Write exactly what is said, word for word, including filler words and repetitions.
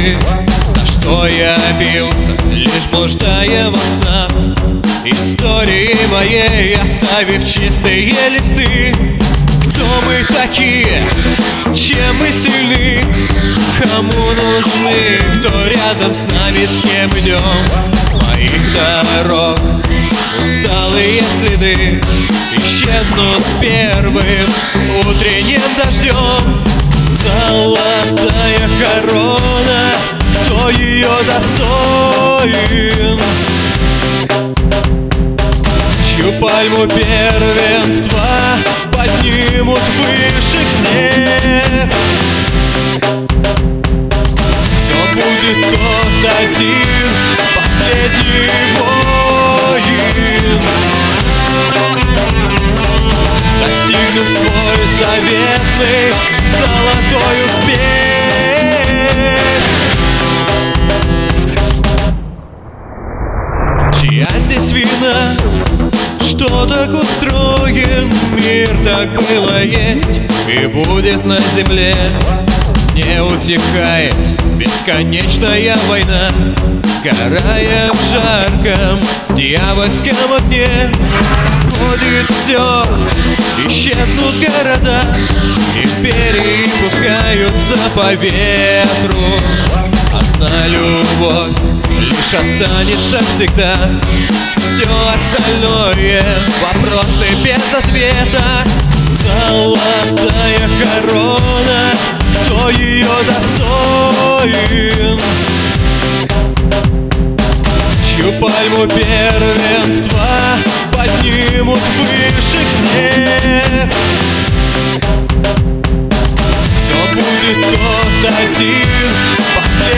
следы, за что я бился, лишь блуждая во снах истории моей, оставив чистые листы. Кто мы такие, чем мы сильны, кому нужны, кто рядом с нами, с кем идем моих дорог. Усталые следы исчезнут с первым утренним дождем. Золотая корона, кто ее достоин? Чью пальму первенства поднимут выше всех? Кто будет тот один, последний воин? Достигнув свой заветный золотой успех. Чья здесь вина, что так устроен мир, так было, есть и будет на земле. Не утихает бесконечная война, сгорая в жарком дьявольском огне. Ходит все, исчезнут города, империи пускаются по ветру. Одна любовь лишь останется всегда, все остальное вопросы без ответа. Золотая корона, кто ее достоин? Чью пальму первенства поднимут выше всех? Кто будет тот один, последний